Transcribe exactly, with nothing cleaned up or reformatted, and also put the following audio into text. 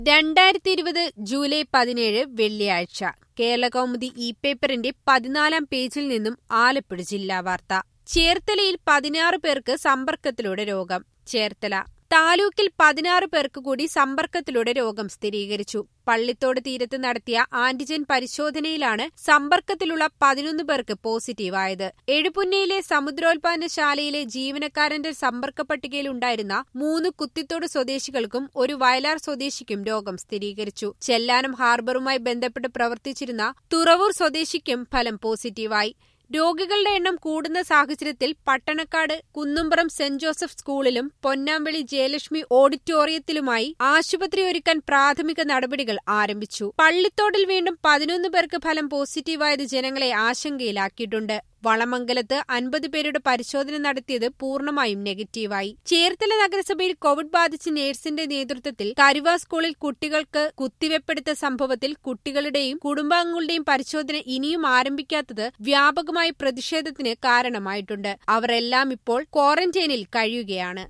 രണ്ടായിരത്തി ഇരുപത് ജൂലൈ പതിനേഴ് വെള്ളിയാഴ്ച കേരളകൗമുദി ഇ പേപ്പറിന്റെ പതിനാലാം പേജിൽ നിന്നും ആലപ്പുഴ ജില്ലാ വാർത്ത. ചേർത്തലയിൽ പതിനാറ് പേർക്ക് സമ്പർക്കത്തിലൂടെ രോഗം. ചേർത്തല താലൂക്കിൽ പതിനാറ് പേർക്ക് കൂടി സമ്പർക്കത്തിലൂടെ രോഗം സ്ഥിരീകരിച്ചു. പള്ളിത്തോട് തീരത്ത് നടത്തിയ ആന്റിജൻ പരിശോധനയിലാണ് സമ്പർക്കത്തിലുള്ള പതിനൊന്ന് പേർക്ക് പോസിറ്റീവായത്. എഴുപുന്നയിലെ സമുദ്രോൽപാദനശാലയിലെ ജീവനക്കാരന്റെ സമ്പർക്ക പട്ടികയിലുണ്ടായിരുന്ന മൂന്ന് കുത്തിത്തോട് സ്വദേശികൾക്കും ഒരു വയലാർ സ്വദേശിക്കും രോഗം സ്ഥിരീകരിച്ചു. ചെല്ലാനം ഹാർബറുമായി ബന്ധപ്പെട്ട് പ്രവർത്തിച്ചിരുന്ന തുറവൂർ സ്വദേശിക്കും ഫലം പോസിറ്റീവായി. രോഗികളുടെ എണ്ണം കൂടുന്ന സാഹചര്യത്തിൽ പട്ടണക്കാട് കുന്നുംപുറം സെന്റ് ജോസഫ് സ്കൂളിലും പൊന്നാമ്പളി ജയലക്ഷ്മി ഓഡിറ്റോറിയത്തിലുമായി ആശുപത്രി ഒരുക്കാൻ പ്രാഥമിക നടപടികൾ ആരംഭിച്ചു. പള്ളിത്തോടിൽ വീണ്ടും പതിനൊന്ന് പേർക്ക് ഫലം പോസിറ്റീവായത് ജനങ്ങളെ ആശങ്കയിലാക്കിയിട്ടുണ്ട്. വളമംഗലത്ത് അൻപത് പേരുടെ പരിശോധന നടത്തിയത് പൂർണ്ണമായും നെഗറ്റീവായി. ചേർത്തല നഗരസഭയിൽ കോവിഡ് ബാധിച്ച നേഴ്സിന്റെ നേതൃത്വത്തിൽ കരുവ സ്കൂളിൽ കുട്ടികൾക്ക് കുത്തിവെപ്പെടുത്ത സംഭവത്തിൽ കുട്ടികളുടെയും കുടുംബാംഗങ്ങളുടെയും പരിശോധന ഇനിയും ആരംഭിക്കാത്തത് വ്യാപകമായ പ്രതിഷേധത്തിന് കാരണമായിട്ടുണ്ട്. അവരെല്ലാം ഇപ്പോൾ ക്വാറന്റൈനിൽ കഴിയുകയാണ്.